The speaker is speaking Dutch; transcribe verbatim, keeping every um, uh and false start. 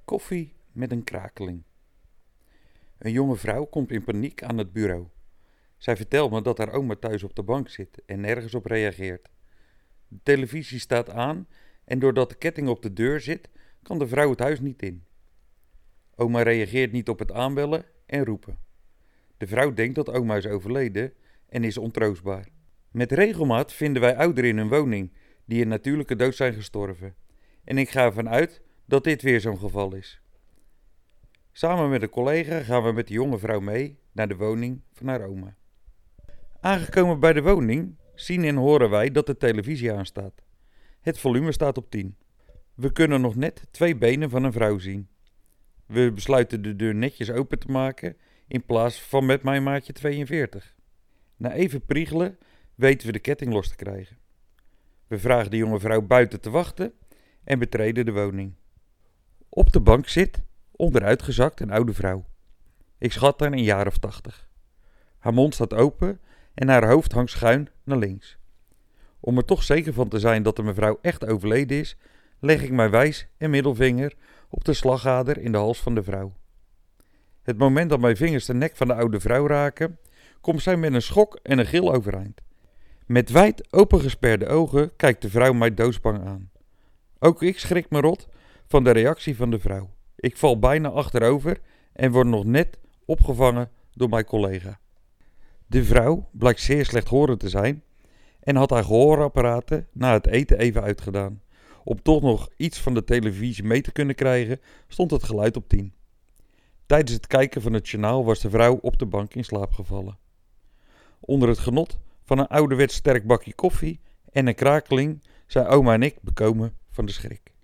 Koffie met een krakeling. Een jonge vrouw komt in paniek aan het bureau. Zij vertelt me dat haar oma thuis op de bank zit en nergens op reageert. De televisie staat aan en doordat de ketting op de deur zit, kan de vrouw het huis niet in. Oma reageert niet op het aanbellen en roepen. De vrouw denkt dat oma is overleden en is ontroostbaar. Met regelmaat vinden wij ouderen in hun woning die een natuurlijke dood zijn gestorven. En ik ga ervan uit dat dit weer zo'n geval is. Samen met een collega gaan we met de jonge vrouw mee naar de woning van haar oma. Aangekomen bij de woning zien en horen wij dat de televisie aanstaat. Het volume staat op tien. We kunnen nog net twee benen van een vrouw zien. We besluiten de deur netjes open te maken in plaats van met mijn maatje tweeënveertig. Na even priegelen weten we de ketting los te krijgen. We vragen de jonge vrouw buiten te wachten en betreden de woning. Op de bank zit, onderuitgezakt, een oude vrouw. Ik schat haar een jaar of tachtig. Haar mond staat open en haar hoofd hangt schuin naar links. Om er toch zeker van te zijn dat de mevrouw echt overleden is, leg ik mijn wijs en middelvinger op de slagader in de hals van de vrouw. Het moment dat mijn vingers de nek van de oude vrouw raken, komt zij met een schok en een gil overeind. Met wijd opengesperde ogen kijkt de vrouw mij doodsbang aan. Ook ik schrik me rot van de reactie van de vrouw. Ik val bijna achterover en word nog net opgevangen door mijn collega. De vrouw blijkt zeer slechthorend te zijn en had haar gehoorapparaten na het eten even uitgedaan. Om toch nog iets van de televisie mee te kunnen krijgen, stond het geluid op tien. Tijdens het kijken van het journaal was de vrouw op de bank in slaap gevallen. Onder het genot van een ouderwets sterk bakje koffie en een krakeling zijn oma en ik bekomen van de schrik.